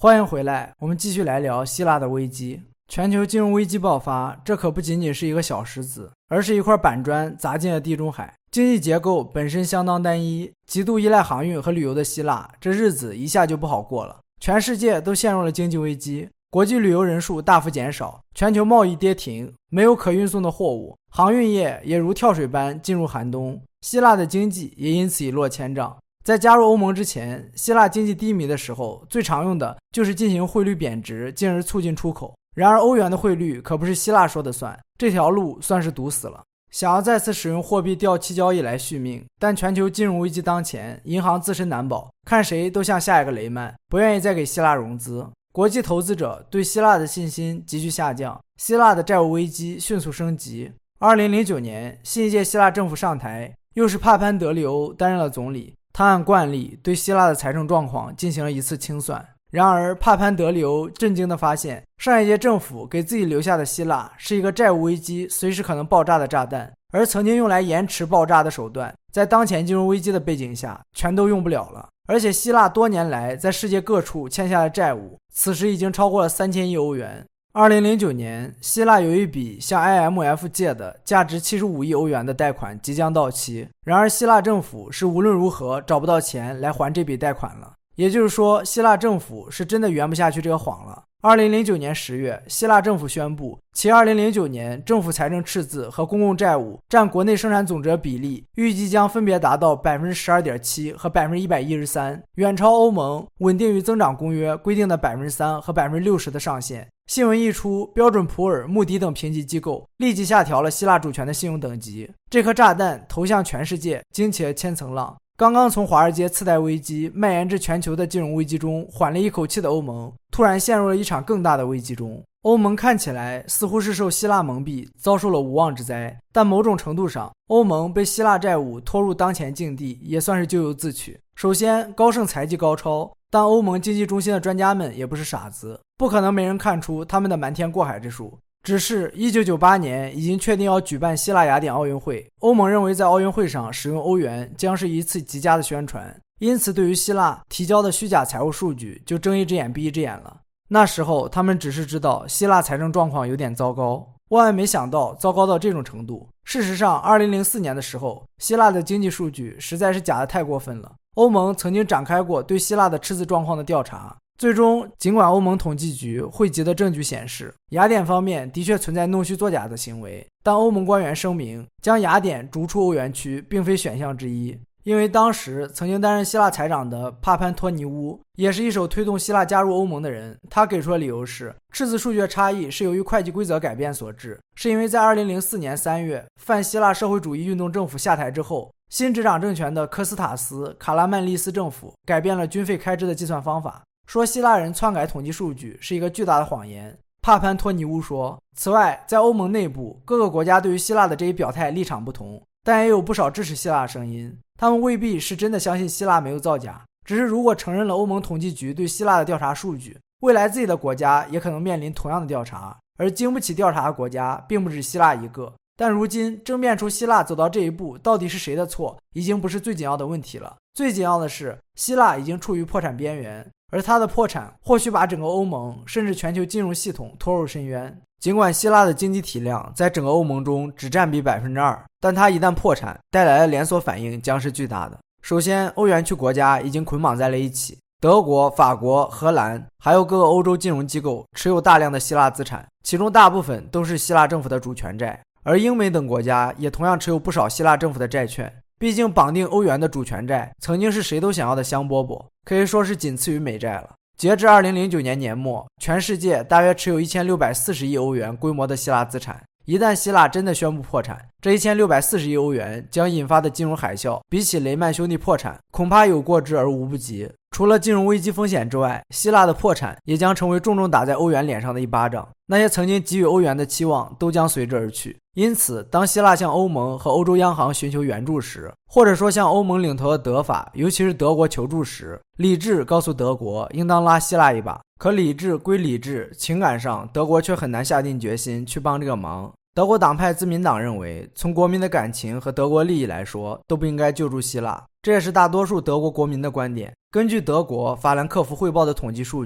欢迎回来，我们继续来聊希腊的危机。全球金融危机爆发，这可不仅仅是一个小石子，而是一块板砖砸进了地中海。经济结构本身相当单一，极度依赖航运和旅游的希腊，这日子一下就不好过了。全世界都陷入了经济危机，国际旅游人数大幅减少，全球贸易跌停，没有可运送的货物，航运业也如跳水般进入寒冬。希腊的经济也因此一落千丈。在加入欧盟之前，希腊经济低迷的时候，最常用的就是进行汇率贬值，进而促进出口。然而欧元的汇率可不是希腊说的算，这条路算是堵死了。想要再次使用货币掉期交易来续命，但全球金融危机当前，银行自身难保，看谁都像下一个雷曼，不愿意再给希腊融资。国际投资者对希腊的信心急剧下降，希腊的债务危机迅速升级。2009年，新一届希腊政府上台，又是帕潘德利欧担任了总理。他按惯例对希腊的财政状况进行了一次清算，然而帕潘德利欧震惊地发现，上一届政府给自己留下的希腊是一个债务危机随时可能爆炸的炸弹，而曾经用来延迟爆炸的手段，在当前金融危机的背景下全都用不了了。而且希腊多年来在世界各处欠下的债务，此时已经超过了3000亿欧元。2009年，希腊有一笔向 IMF 借的价值75亿欧元的贷款即将到期，然而希腊政府是无论如何找不到钱来还这笔贷款了。也就是说，希腊政府是真的圆不下去这个谎了。2009年10月，希腊政府宣布，其2009年政府财政赤字和公共债务占国内生产总值的比例，预计将分别达到 12.7% 和 113%， 远超欧盟稳定与增长公约规定的 3% 和 60% 的上限。新闻一出，标准普尔、穆迪等评级机构立即下调了希腊主权的信用等级。这颗炸弹投向全世界，惊起了千层浪。刚刚从华尔街次贷危机蔓延至全球的金融危机中缓了一口气的欧盟，突然陷入了一场更大的危机中。欧盟看起来似乎是受希腊蒙蔽，遭受了无妄之灾，但某种程度上，欧盟被希腊债务拖入当前境地，也算是咎由自取。首先，高盛财技高超，但欧盟经济中心的专家们也不是傻子，不可能没人看出他们的瞒天过海之术。只是1998年已经确定要举办希腊雅典奥运会，欧盟认为在奥运会上使用欧元将是一次极佳的宣传，因此对于希腊提交的虚假财务数据就睁一只眼闭一只眼了。那时候他们只是知道希腊财政状况有点糟糕，万万没想到糟糕到这种程度。事实上2004年的时候，希腊的经济数据实在是假得太过分了。欧盟曾经展开过对希腊的赤字状况的调查，最终尽管欧盟统计局汇集的证据显示雅典方面的确存在弄虚作假的行为，但欧盟官员声明将雅典逐出欧元区并非选项之一，因为当时曾经担任希腊财长的帕潘托尼乌也是一手推动希腊加入欧盟的人。他给出的理由是，赤字数据的差异是由于会计规则改变所致，是因为在2004年3月泛希腊社会主义运动政府下台之后，新执掌政权的科斯塔斯·卡拉曼利斯政府改变了军费开支的计算方法，说希腊人篡改统计数据是一个巨大的谎言。帕潘托尼乌说，此外，在欧盟内部，各个国家对于希腊的这一表态立场不同，但也有不少支持希腊的声音。他们未必是真的相信希腊没有造假，只是如果承认了欧盟统计局对希腊的调查数据，未来自己的国家也可能面临同样的调查，而经不起调查的国家并不止希腊一个。但如今争辩出希腊走到这一步到底是谁的错，已经不是最紧要的问题了。最紧要的是，希腊已经处于破产边缘，而它的破产或许把整个欧盟甚至全球金融系统拖入深渊。尽管希腊的经济体量在整个欧盟中只占比 2%， 但它一旦破产，带来的连锁反应将是巨大的。首先，欧元区国家已经捆绑在了一起，德国、法国、荷兰还有各个欧洲金融机构持有大量的希腊资产，其中大部分都是希腊政府的主权债，而英美等国家也同样持有不少希腊政府的债券。毕竟绑定欧元的主权债曾经是谁都想要的香饽饽，可以说是仅次于美债了。截至2009年年末，全世界大约持有1640亿欧元规模的希腊资产。一旦希腊真的宣布破产，这1640亿欧元将引发的金融海啸，比起雷曼兄弟破产，恐怕有过之而无不及。除了金融危机风险之外，希腊的破产也将成为重重打在欧元脸上的一巴掌，那些曾经给予欧元的期望都将随之而去。因此，当希腊向欧盟和欧洲央行寻求援助时，或者说向欧盟领头的德法，尤其是德国求助时，理智告诉德国应当拉希腊一把。可理智归理智，情感上德国却很难下定决心去帮这个忙。德国党派自民党认为，从国民的感情和德国利益来说，都不应该救助希腊，这也是大多数德国国民的观点。根据德国法兰克福汇报的统计数据，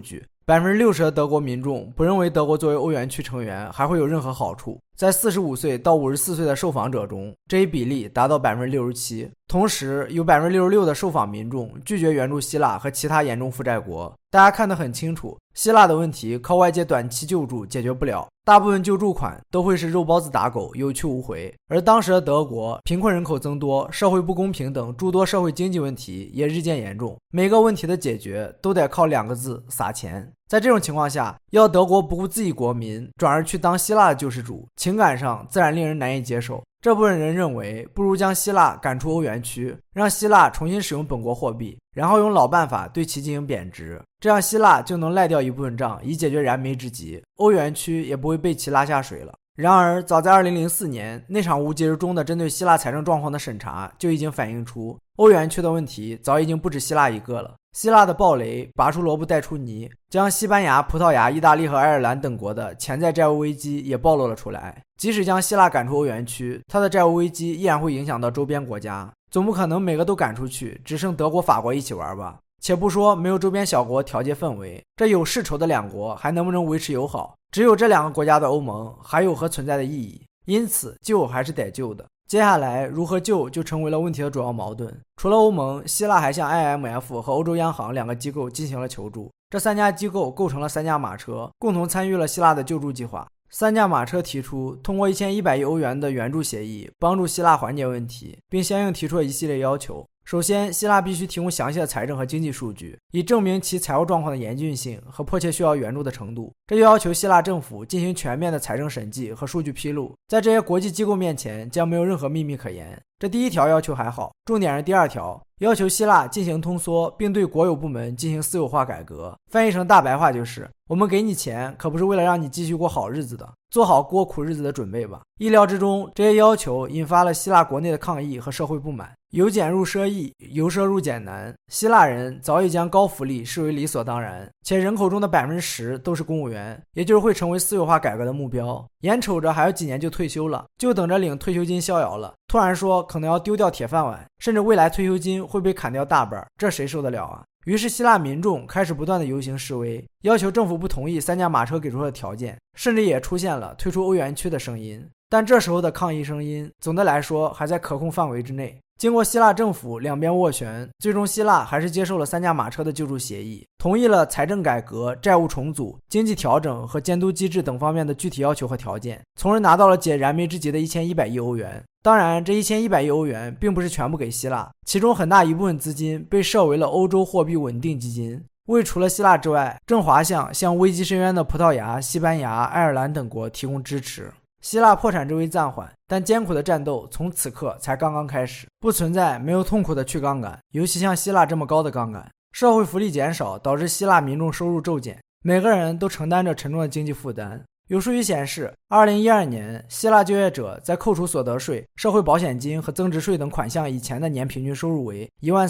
60%的德国民众不认为德国作为欧元区成员还会有任何好处。在45岁到54岁的受访者中，这一比例达到 67%。同时，有 66% 的受访民众拒绝援助希腊和其他严重负债国。大家看得很清楚，希腊的问题靠外界短期救助解决不了，大部分救助款都会是肉包子打狗，有去无回。而当时的德国贫困人口增多、社会不公平等诸多社会经济问题也日渐严重，每个问题的解决都得靠2个字：撒钱。在这种情况下，要德国不顾自己国民，转而去当希腊的救世主，情感上自然令人难以接受。这部分人认为，不如将希腊赶出欧元区，让希腊重新使用本国货币，然后用老办法对其进行贬值，这样希腊就能赖掉一部分账，以解决燃眉之急，欧元区也不会被其拉下水了。然而，早在2004年那场无疾而终的针对希腊财政状况的审查就已经反映出，欧元区的问题早已经不止希腊一个了。希腊的暴雷拔出萝卜带出泥，将西班牙、葡萄牙、意大利和爱尔兰等国的潜在债务危机也暴露了出来。即使将希腊赶出欧元区，它的债务危机依然会影响到周边国家，总不可能每个都赶出去，只剩德国、法国一起玩吧。且不说没有周边小国调节氛围，这有世仇的2国还能不能维持友好？只有这2个国家的欧盟还有何存在的意义？因此救还是得救的。接下来如何救就成为了问题的主要矛盾。除了欧盟，希腊还向 IMF 和欧洲央行2个机构进行了求助，这3家机构构成了3驾马车，共同参与了希腊的救助计划。3驾马车提出通过1100亿欧元的援助协议帮助希腊缓解问题，并相应提出了一系列要求。首先，希腊必须提供详细的财政和经济数据，以证明其财务状况的严峻性和迫切需要援助的程度。这就要求希腊政府进行全面的财政审计和数据披露，在这些国际机构面前将没有任何秘密可言。这第1条要求还好，重点是第2条，要求希腊进行通缩，并对国有部门进行私有化改革。翻译成大白话就是，我们给你钱可不是为了让你继续过好日子的，做好过苦日子的准备吧。意料之中，这些要求引发了希腊国内的抗议和社会不满。由俭入奢易，由奢入俭难。希腊人早已将高福利视为理所当然，且人口中的 10% 都是公务员，也就是会成为私有化改革的目标。眼瞅着还有几年就退休了，就等着领退休金逍遥了，突然说可能要丢掉铁饭碗，甚至未来退休金会被砍掉大半，这谁受得了啊？于是希腊民众开始不断的游行示威，要求政府不同意3驾马车给出的条件，甚至也出现了退出欧元区的声音。但这时候的抗议声音总的来说还在可控范围之内。经过希腊政府2边斡旋，最终希腊还是接受了3驾马车的救助协议，同意了财政改革、债务重组、经济调整和监督机制等方面的具体要求和条件，从而拿到了解燃眉之急的1100亿欧元。当然，这1100亿欧元并不是全部给希腊，其中很大一部分资金被设为了欧洲货币稳定基金，为除了希腊之外正滑向危机深渊的葡萄牙、西班牙、爱尔兰等国提供支持。希腊破产之危暂缓，但艰苦的战斗从此刻才刚刚开始，不存在没有痛苦的去杠杆，尤其像希腊这么高的杠杆。社会福利减少导致希腊民众收入骤减，每个人都承担着沉重的经济负担。有数据显示，2012年希腊就业者在扣除所得税、社会保险金和增值税等款项以前的年平均收入为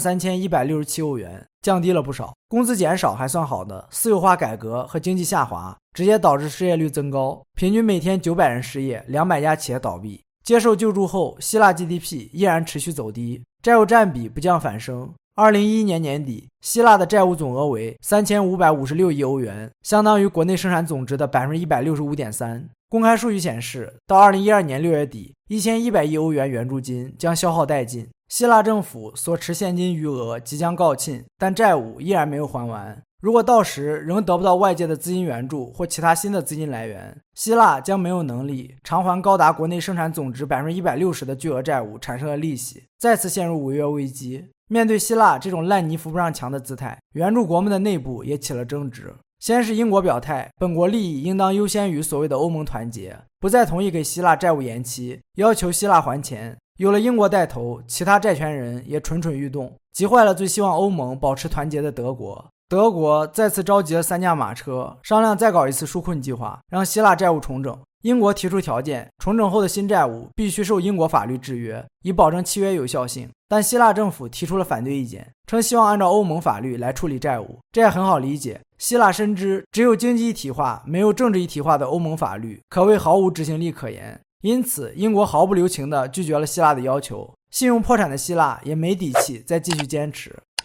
13167欧元，降低了不少。工资减少还算好的，私有化改革和经济下滑直接导致失业率增高，平均每天900人失业，200家企业倒闭。接受救助后，希腊 GDP 依然持续走低，债务占比不降反升。2011年年底，希腊的债务总额为3556亿欧元，相当于国内生产总值的 165.3%。公开数据显示，到2012年6月底，1100亿欧元援助金将消耗殆尽。希腊政府所持现金余额即将告罄，但债务依然没有还完。如果到时仍得不到外界的资金援助或其他新的资金来源，希腊将没有能力偿还高达国内生产总值 160% 的巨额债务产生的利息，再次陷入违约危机。面对希腊这种烂泥扶不上墙的姿态，援助国们的内部也起了争执。先是英国表态，本国利益应当优先于所谓的欧盟团结，不再同意给希腊债务延期，要求希腊还钱。有了英国带头，其他债权人也蠢蠢欲动，急坏了最希望欧盟保持团结的德国。德国再次召集了3驾马车，商量再搞一次纾困计划，让希腊债务重整。英国提出条件，重整后的新债务必须受英国法律制约，以保证契约有效性。但希腊政府提出了反对意见，称希望按照欧盟法律来处理债务。这也很好理解，希腊深知只有经济一体化，没有政治一体化的欧盟法律可谓毫无执行力可言。因此，英国毫不留情地拒绝了希腊的要求。信用破产的希腊也没底气再继续坚持。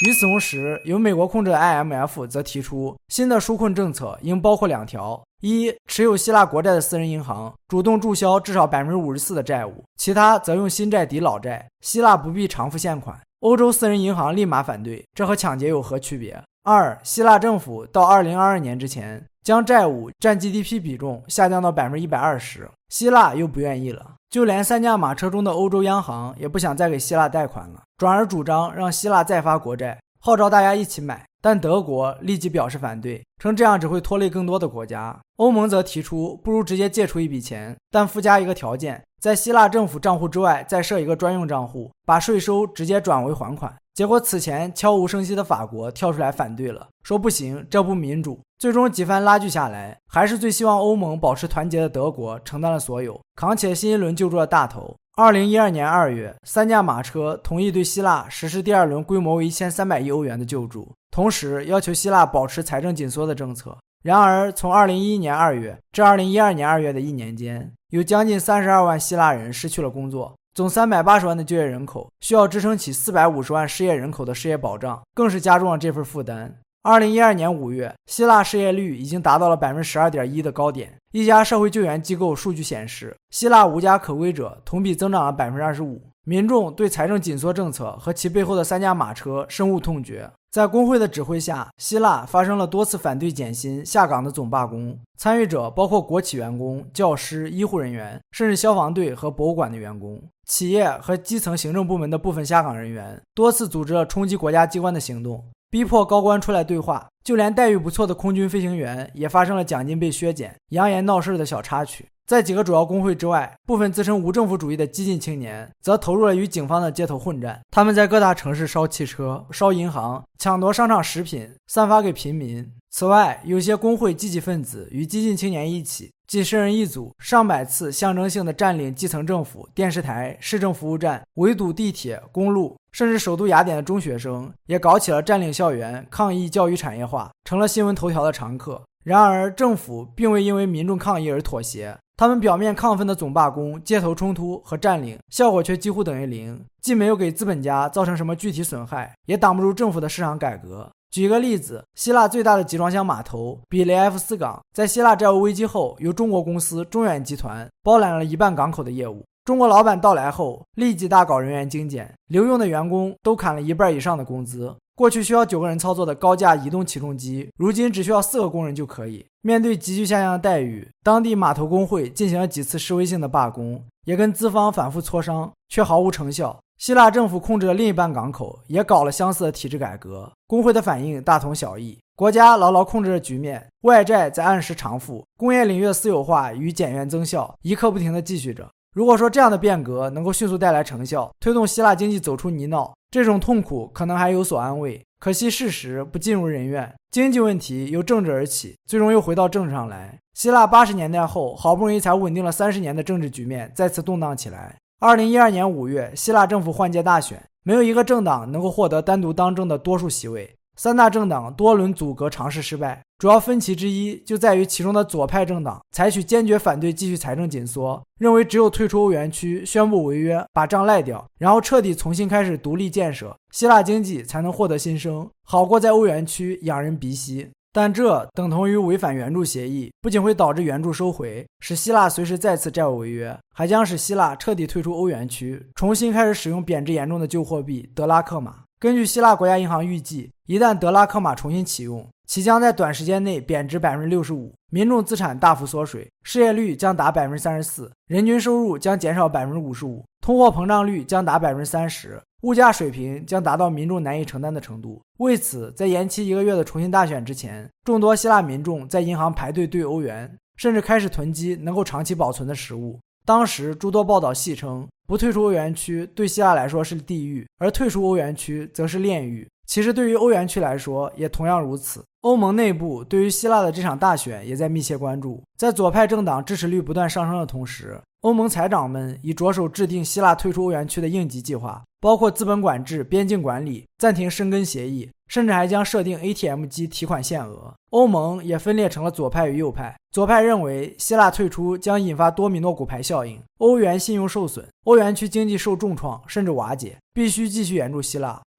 与此同时，由美国控制的 IMF 则提出，新的纾困政策应包括2条：一、持有希腊国债的私人银行主动注销至少 54% 的债务，其他则用新债抵老债，希腊不必偿付现款。欧洲私人银行立马反对，这和抢劫有何区别？二、希腊政府到2022年之前将债务占 GDP 比重下降到 120%， 希腊又不愿意了。就连3驾马车中的欧洲央行也不想再给希腊贷款了，转而主张让希腊再发国债，号召大家一起买。但德国立即表示反对，称这样只会拖累更多的国家。欧盟则提出不如直接借出一笔钱，但附加一个条件，在希腊政府账户之外再设一个专用账户，把税收直接转为还款。结果此前悄无声息的法国跳出来反对了，说不行，这不民主。最终几番拉锯下来，还是最希望欧盟保持团结的德国承担了所有，扛起了新一轮救助的大头。2012年2月，3驾马车同意对希腊实施第2轮规模为1300亿欧元的救助，同时要求希腊保持财政紧缩的政策。然而从2011年2月至2012年2月的1年间，有将近32万希腊人失去了工作，总380万的就业人口需要支撑起450万失业人口的失业保障，更是加重了这份负担。2012年5月，希腊失业率已经达到了 12.1% 的高点。一家社会救援机构数据显示，希腊无家可归者同比增长了 25%。民众对财政紧缩政策和其背后的3驾马车深恶痛绝。在工会的指挥下，希腊发生了多次反对减薪下岗的总罢工，参与者包括国企员工、教师、医护人员，甚至消防队和博物馆的员工。企业和基层行政部门的部分下岗人员多次组织了冲击国家机关的行动，逼迫高官出来对话，就连待遇不错的空军飞行员也发生了奖金被削减、扬言闹事的小插曲。在几个主要工会之外，部分自称无政府主义的激进青年则投入了与警方的街头混战，他们在各大城市烧汽车、烧银行、抢夺商场食品，散发给平民。此外，有些工会积极分子与激进青年一起，几十人一组，上百次象征性的占领基层政府、电视台、市政服务站，围堵地铁、公路，甚至首都雅典的中学生也搞起了占领校园、抗议教育产业化，成了新闻头条的常客。然而政府并未因为民众抗议而妥协，他们表面亢奋的总罢工、街头冲突和占领效果却几乎等于零，既没有给资本家造成什么具体损害，也挡不住政府的市场改革。举一个例子，希腊最大的集装箱码头比雷埃夫斯港在希腊债务危机后，由中国公司中远集团包揽了一半港口的业务。中国老板到来后，立即大搞人员精简，留用的员工都砍了一半以上的工资。过去需要9个人操作的高架移动起重机，如今只需要4个工人就可以。面对急剧下降的待遇，当地码头工会进行了几次示威性的罢工，也跟资方反复磋商，却毫无成效。希腊政府控制了另一半港口，也搞了相似的体制改革，工会的反应大同小异。国家牢牢控制着局面，外债在按时偿付，工业领域的私有化与减员增效一刻不停地继续着。如果说这样的变革能够迅速带来成效，推动希腊经济走出泥淖，这种痛苦可能还有所安慰。可惜事实不尽如人愿，经济问题由政治而起，最终又回到政治上来。希腊80年代后好不容易才稳定了30年的政治局面再次动荡起来。2012年5月，希腊政府换届大选，没有一个政党能够获得单独当政的多数席位，3大政党多轮阻隔尝试失败。主要分歧之一就在于其中的左派政党采取坚决反对继续财政紧缩，认为只有退出欧元区，宣布违约，把账赖掉，然后彻底重新开始独立建设，希腊经济才能获得新生，好过在欧元区仰人鼻息。但这等同于违反援助协议，不仅会导致援助收回，使希腊随时再次债务违约，还将使希腊彻底退出欧元区，重新开始使用贬值严重的旧货币德拉克马。根据希腊国家银行预计，一旦德拉克马重新启用，其将在短时间内贬值 65%， 民众资产大幅缩水，失业率将达 34%， 人均收入将减少 55%， 通货膨胀率将达 30%， 物价水平将达到民众难以承担的程度。为此，在延期1个月的重新大选之前，众多希腊民众在银行排队兑欧元，甚至开始囤积能够长期保存的食物。当时诸多报道戏称，不退出欧元区对希腊来说是地狱，而退出欧元区则是炼狱。其实对于欧元区来说也同样如此。欧盟内部对于希腊的这场大选也在密切关注。在左派政党支持率不断上升的同时，欧盟财长们已着手制定希腊退出欧元区的应急计划，包括资本管制、边境管理、暂停申根协议，甚至还将设定 ATM 机提款限额。欧盟也分裂成了左派与右派，左派认为希腊退出将引发多米诺骨牌效应，欧元信用受损，欧元区经济受重创甚至瓦解，必须继续援助希腊。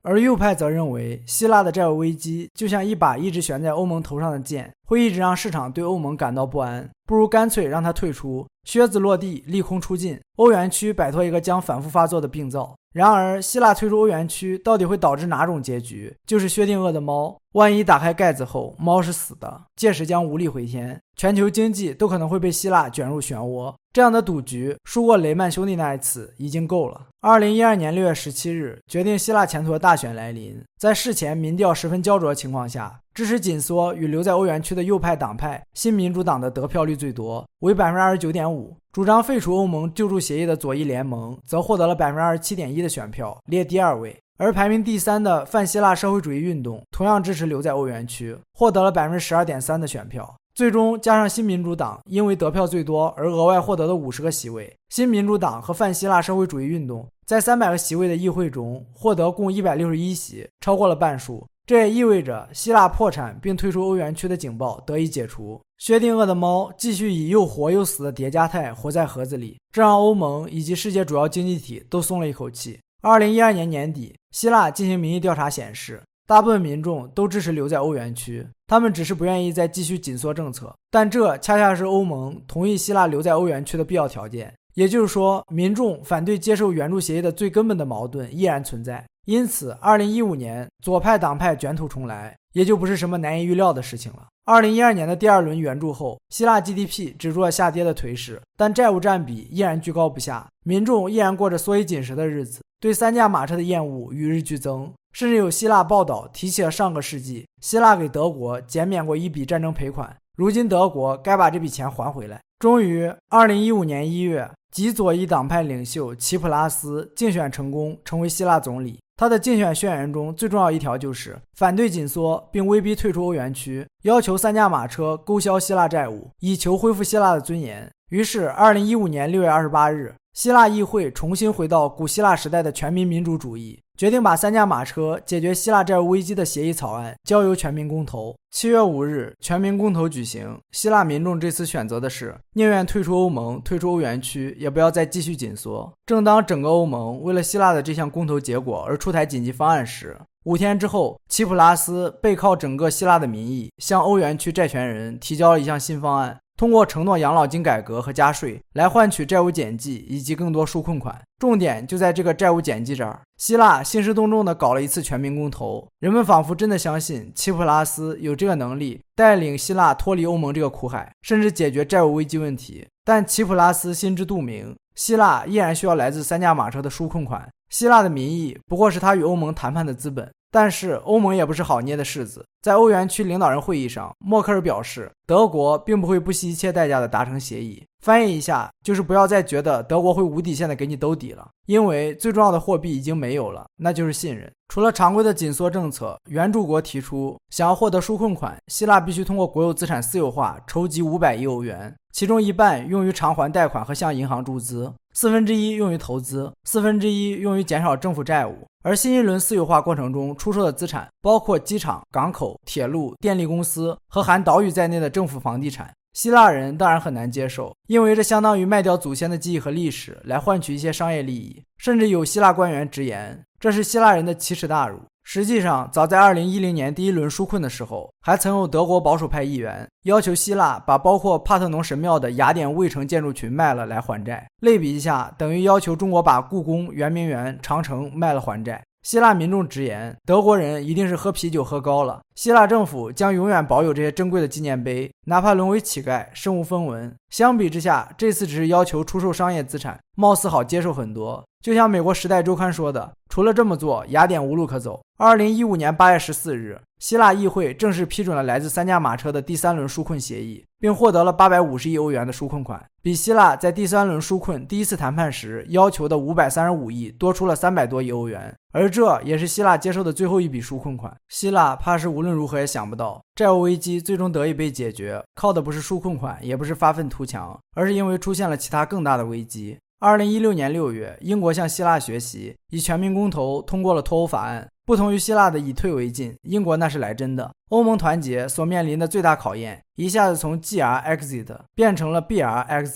而右派则认为，希腊的债务危机就像一把一直悬在欧盟头上的剑，会一直让市场对欧盟感到不安，不如干脆让它退出，靴子落地，利空出尽，欧元区摆脱一个将反复发作的病灶。然而，希腊退出欧元区到底会导致哪种结局？就是薛定谔的猫，万一打开盖子后猫是死的，届时将无力回天，全球经济都可能会被希腊卷入漩涡。这样的赌局，输过雷曼兄弟那一次已经够了。2012年6月17日，决定希腊前途的大选来临，在事前民调十分焦灼的情况下，支持紧缩与留在欧元区的右派党派新民主党的得票率最多，为 29.5%。主张废除欧盟救助协议的左翼联盟则获得了 27.1% 的选票，列第2位。而排名第3的泛希腊社会主义运动同样支持留在欧元区，获得了 12.3% 的选票。最终加上新民主党因为得票最多而额外获得的50个席位，新民主党和泛希腊社会主义运动在300个席位的议会中获得共161席，超过了半数。这也意味着希腊破产并退出欧元区的警报得以解除。薛定谔的猫继续以又活又死的叠加态活在盒子里，这让欧盟以及世界主要经济体都松了一口气。2012年年底，希腊进行民意调查显示，大部分民众都支持留在欧元区，他们只是不愿意再继续紧缩政策，但这恰恰是欧盟同意希腊留在欧元区的必要条件。也就是说，民众反对接受援助协议的最根本的矛盾依然存在。因此2015年左派党派卷土重来，也就不是什么难以预料的事情了。2012年的第2轮援助后，希腊 GDP 止住了下跌的颓势，但债务占比依然居高不下，民众依然过着缩衣紧食的日子，对3驾马车的厌恶与日俱增。甚至有希腊报道提起了上个世纪希腊给德国减免过一笔战争赔款，如今德国该把这笔钱还回来。终于2015年1月，极左翼党派领袖齐普拉斯竞选成功，成为希腊总理。他的竞选宣言中最重要一条就是反对紧缩并威逼退出欧元区，要求3驾马车勾销希腊债务，以求恢复希腊的尊严。于是2015年6月28日，希腊议会重新回到古希腊时代的全民民主主义，决定把3驾马车解决希腊债务危机的协议草案交由全民公投。7月5日，全民公投举行，希腊民众这次选择的是宁愿退出欧盟、退出欧元区，也不要再继续紧缩。正当整个欧盟为了希腊的这项公投结果而出台紧急方案时，5天之后，齐普拉斯背靠整个希腊的民意，向欧元区债权人提交了一项新方案，通过承诺养老金改革和加税来换取债务减记以及更多纾困款。重点就在这个债务减记这儿。希腊兴师动众地搞了一次全民公投，人们仿佛真的相信齐普拉斯有这个能力带领希腊脱离欧盟这个苦海，甚至解决债务危机问题。但齐普拉斯心知肚明，希腊依然需要来自3驾马车的纾困款，希腊的民意不过是他与欧盟谈判的资本。但是欧盟也不是好捏的柿子，在欧元区领导人会议上，默克尔表示，德国并不会不惜一切代价的达成协议。翻译一下，就是不要再觉得德国会无底线的给你兜底了，因为最重要的货币已经没有了，那就是信任。除了常规的紧缩政策，援助国提出，想要获得纾困款，希腊必须通过国有资产私有化筹集500亿欧元，其中一半用于偿还贷款和向银行注资，1/4用于投资，1/4用于减少政府债务。而新一轮私有化过程中出售的资产包括机场、港口、铁路、电力公司和含岛屿在内的政府房地产。希腊人当然很难接受，因为这相当于卖掉祖先的记忆和历史来换取一些商业利益，甚至有希腊官员直言，这是希腊人的奇耻大辱。实际上，早在2010年第1轮纾困的时候，还曾有德国保守派议员要求希腊把包括帕特农神庙的雅典卫城建筑群卖了来还债。类比一下，等于要求中国把故宫、圆明园、长城卖了还债。希腊民众直言，德国人一定是喝啤酒喝高了，希腊政府将永远保有这些珍贵的纪念碑，哪怕沦为乞丐，身无分文。相比之下，这次只是要求出售商业资产，貌似好接受很多。就像美国时代周刊说的，除了这么做，雅典无路可走。2015年8月14日，希腊议会正式批准了来自3驾马车的第3轮纾困协议，并获得了850亿欧元的纾困款，比希腊在第3轮纾困第一次谈判时要求的535亿多出了300多亿欧元，而这也是希腊接受的最后一笔纾困款。希腊怕是无论如何也想不到，债务危机最终得以被解决，靠的不是纾困款，也不是发愤图强，而是因为出现了其他更大的危机。2016年6月，英国向希腊学习，以全民公投通过了脱欧法案。不同于希腊的以退为进，英国那是来真的。欧盟团结所面临的最大考验，一下子从 GR Exit 变成了 BR Exit。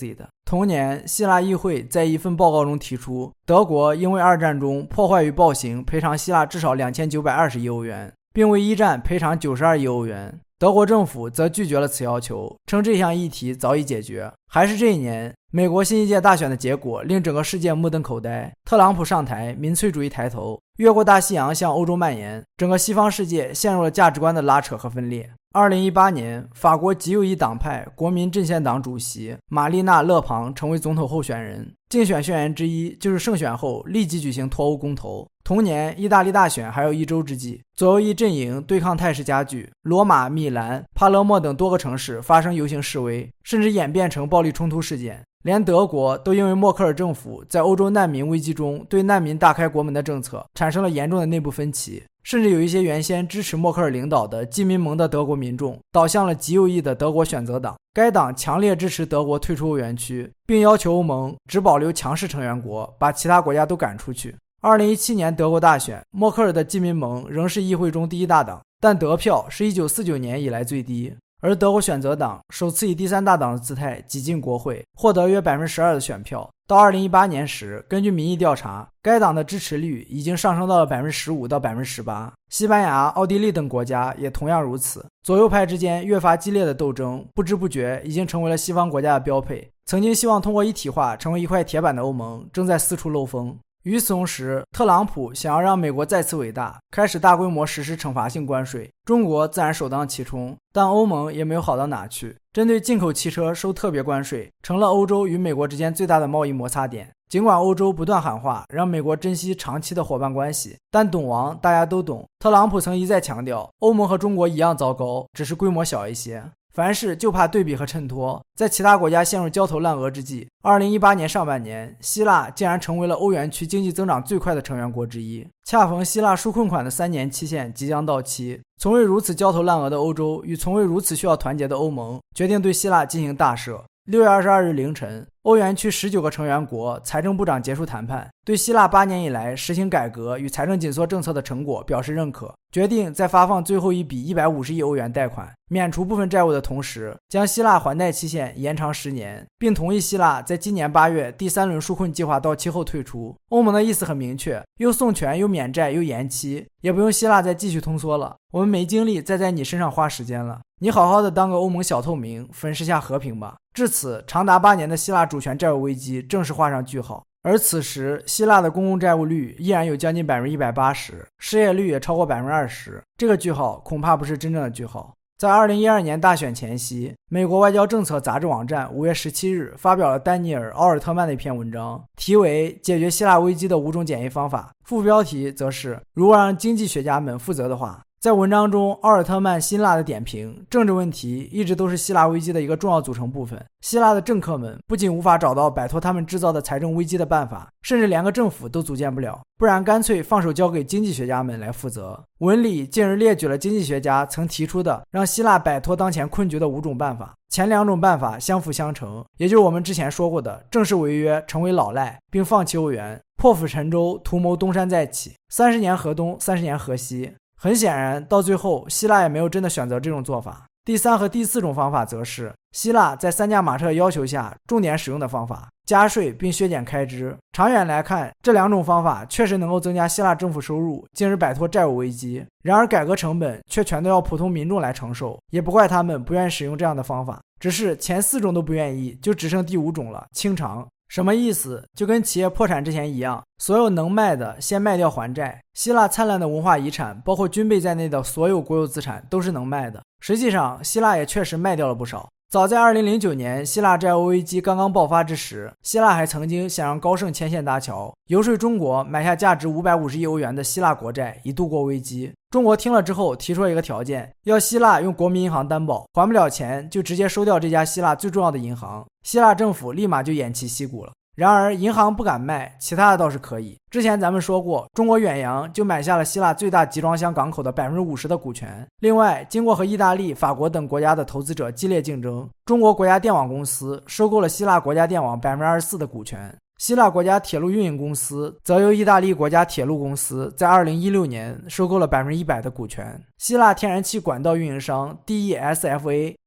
同年，希腊议会在一份报告中提出，德国因为二战中破坏与暴行赔偿希腊至少2920亿欧元，并为一战赔偿92亿欧元。德国政府则拒绝了此要求，称这项议题早已解决。还是这一年，美国新一届大选的结果令整个世界目瞪口呆，特朗普上台，民粹主义抬头，越过大西洋向欧洲蔓延，整个西方世界陷入了价值观的拉扯和分裂。2018年，法国极右翼党派国民阵线党主席玛丽娜·勒庞成为总统候选人，竞选宣言之一就是胜选后立即举行脱欧公投。同年，意大利大选还有一周之际，左右翼阵营对抗态势加剧，罗马、米兰、帕勒莫等多个城市发生游行示威，甚至演变成暴力冲突事件。连德国都因为默克尔政府在欧洲难民危机中对难民大开国门的政策产生了严重的内部分歧，甚至有一些原先支持默克尔领导的基民盟的德国民众倒向了极右翼的德国选择党。该党强烈支持德国退出欧元区，并要求欧盟只保留强势成员国，把其他国家都赶出去。2017年德国大选，默克尔的基民盟仍是议会中第一大党，但得票是1949年以来最低。而德国选择党首次以第三大党的姿态挤进国会，获得约 12% 的选票。到2018年时，根据民意调查，该党的支持率已经上升到了 15% 到 18%。西班牙、奥地利等国家也同样如此。左右派之间越发激烈的斗争，不知不觉已经成为了西方国家的标配。曾经希望通过一体化成为一块铁板的欧盟，正在四处漏风。与此同时，特朗普想要让美国再次伟大，开始大规模实施惩罚性关税，中国自然首当其冲，但欧盟也没有好到哪去。针对进口汽车收特别关税，成了欧洲与美国之间最大的贸易摩擦点。尽管欧洲不断喊话让美国珍惜长期的伙伴关系，但懂王大家都懂，特朗普曾一再强调，欧盟和中国一样糟糕，只是规模小一些。凡事就怕对比和衬托，在其他国家陷入焦头烂额之际，2018年上半年，希腊竟然成为了欧元区经济增长最快的成员国之一。恰逢希腊纾困款的3年期限即将到期，从未如此焦头烂额的欧洲与从未如此需要团结的欧盟决定对希腊进行大赦。6月22日凌晨，欧元区19个成员国财政部长结束谈判，对希腊8年以来实行改革与财政紧缩政策的成果表示认可，决定在发放最后一笔150亿欧元贷款，免除部分债务的同时，将希腊还贷期限延长10年，并同意希腊在今年8月第3轮纾困计划到期后退出。欧盟的意思很明确，又送权又免债又延期，也不用希腊再继续通缩了，我们没精力再在你身上花时间了，你好好的当个欧盟小透明，粉饰下和平吧。至此，长达8年的希腊主权债务危机正式画上句号。而此时，希腊的公共债务率依然有将近 180%， 失业率也超过 20%， 这个句号恐怕不是真正的句号。在2012年大选前夕，美国外交政策杂志网站5月17日发表了丹尼尔·奥尔特曼的一篇文章，题为《解决希腊危机的5种简易方法》，副标题则是如果让经济学家们负责的话。在文章中，奥尔特曼辛辣地点评，政治问题一直都是希腊危机的一个重要组成部分。希腊的政客们不仅无法找到摆脱他们制造的财政危机的办法，甚至连个政府都组建不了，不然干脆放手交给经济学家们来负责。文里近日列举了经济学家曾提出的让希腊摆脱当前困局的5种办法，前2种办法相辅相成，也就是我们之前说过的正式违约，成为老赖，并放弃欧元，破釜沉舟，图谋东山再起，30年河东，30年河西。很显然，到最后希腊也没有真的选择这种做法。第3和第4种方法则是希腊在3驾马车要求下重点使用的方法，加税并削减开支。长远来看，这2种方法确实能够增加希腊政府收入，进而摆脱债务危机。然而改革成本却全都要普通民众来承受，也不怪他们不愿意使用这样的方法，只是前4种都不愿意，就只剩第5种了，清偿。什么意思？就跟企业破产之前一样，所有能卖的先卖掉还债。希腊灿烂的文化遗产，包括军备在内的所有国有资产都是能卖的。实际上，希腊也确实卖掉了不少。早在2009年希腊债务危机刚刚爆发之时，希腊还曾经想让高盛牵线搭桥，游说中国买下价值550亿欧元的希腊国债，以度过危机。中国听了之后提出了一个条件，要希腊用国民银行担保，还不了钱就直接收掉这家希腊最重要的银行。希腊政府立马就偃旗息鼓了。然而银行不敢卖，其他的倒是可以。之前咱们说过，中国远洋就买下了希腊最大集装箱港口的 50% 的股权。另外，经过和意大利、法国等国家的投资者激烈竞争，中国国家电网公司收购了希腊国家电网 24% 的股权。希腊国家铁路运营公司则由意大利国家铁路公司在2016年收购了 100% 的股权。希腊天然气管道运营商 DESFA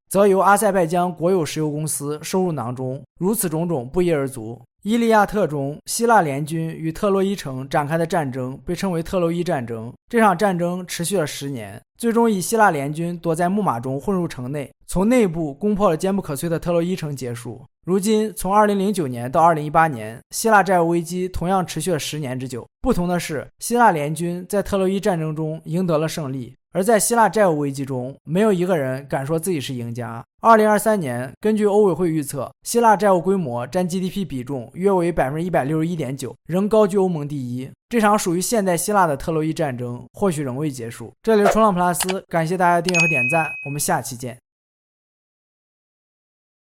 则由阿塞拜疆国有石油公司收入囊中。如此种种不一而足。伊利亚特中，希腊联军与特洛伊城展开的战争被称为特洛伊战争。这场战争持续了10年，最终以希腊联军躲在木马中混入城内，从内部攻破了坚不可摧的特洛伊城结束。如今，从2009年到2018年，希腊债务危机同样持续了10年之久。不同的是，希腊联军在特洛伊战争中赢得了胜利，而在希腊债务危机中，没有一个人敢说自己是赢家。2023年，根据欧委会预测，希腊债务规模占 GDP 比重约为 161.9%， 仍高居欧盟第一。这场属于现代希腊的特洛伊战争或许仍未结束。这里是冲浪普拉斯，感谢大家的订阅和点赞，我们下期见。